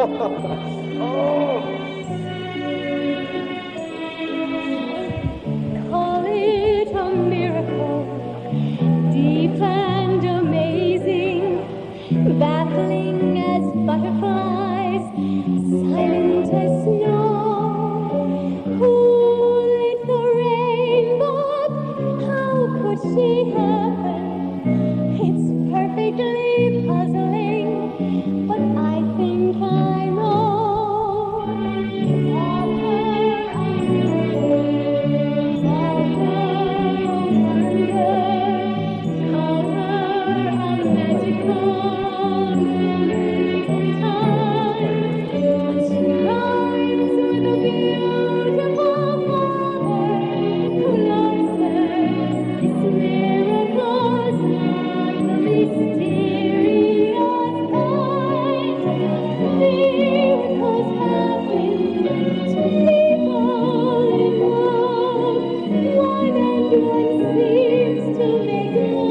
Call it a miracle, deep and amazing, baffling as butterflies, silent as snow. Who lit the rainbow? How could she happen? It's perfectly puzzling, but I think I know. Call her a magical time. She rhymes with a beautiful flower who loves her. This miracle's not the mysterious kind. Miracles happen to people in love. One and one seems to make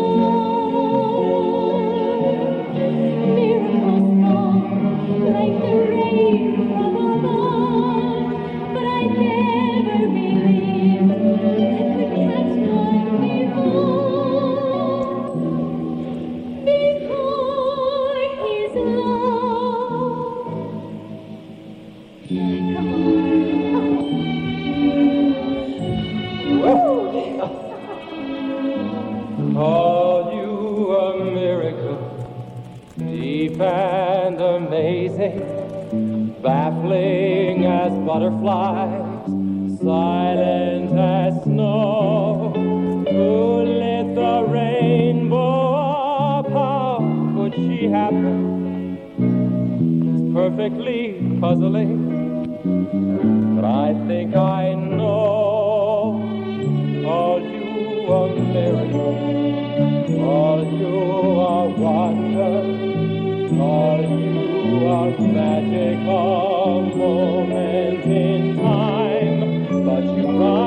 love. Miracles fall like the rain from above, but I never believed I could catch one before his love. Come on. Call you a miracle, deep and amazing, baffling as butterflies, silent as snow. Who lit the rainbow up? How could she happen? It's perfectly puzzling, but I think I know. Call you a miracle, call you a wonder, call you a magical moment in time, but you